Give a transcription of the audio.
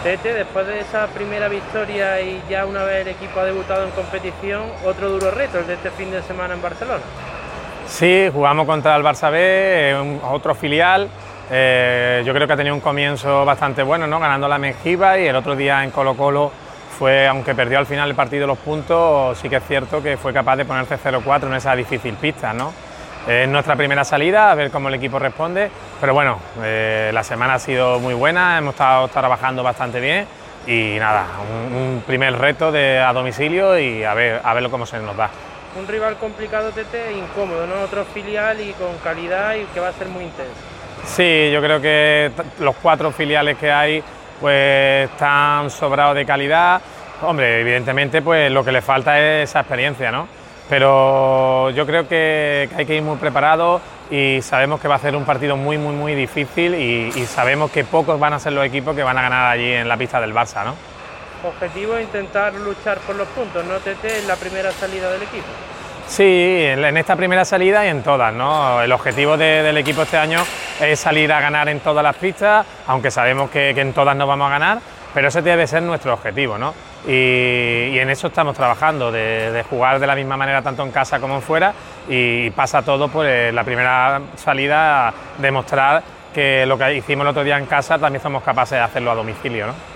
Tete, después de esa primera victoria y ya una vez el equipo ha debutado en competición, otro duro reto, el de este fin de semana en Barcelona. Sí, jugamos contra el Barça B, otro filial. Yo creo que ha tenido un comienzo bastante bueno, ¿no? Ganando la Mengíbar, y el otro día en Colo-Colo fue, aunque perdió al final el partido los puntos, sí que es cierto que fue capaz de ponerse 0-4 en esa difícil pista, ¿no? Es nuestra primera salida, a ver cómo el equipo responde, pero bueno, la semana ha sido muy buena, hemos estado trabajando bastante bien y nada, un primer reto a domicilio y a ver cómo se nos da. Un rival complicado, Tete, incómodo, ¿no? Otro filial y con calidad y que va a ser muy intenso. Sí, yo creo que los 4 filiales que hay pues están sobrados de calidad. Hombre, evidentemente pues lo que le falta es esa experiencia, ¿no? Pero yo creo que hay que ir muy preparados y sabemos que va a ser un partido muy difícil y sabemos que pocos van a ser los equipos que van a ganar allí en la pista del Barça, ¿no? Objetivo es intentar luchar por los puntos, ¿no, Tete? En la primera salida del equipo. Sí, en esta primera salida y en todas, ¿no? El objetivo del equipo este año es salir a ganar en todas las pistas, aunque sabemos que en todas no vamos a ganar, pero ese debe ser nuestro objetivo, ¿no? Y en eso estamos trabajando, de jugar de la misma manera tanto en casa como en fuera, y pasa todo por la primera salida, demostrar que lo que hicimos el otro día en casa también somos capaces de hacerlo a domicilio, ¿no?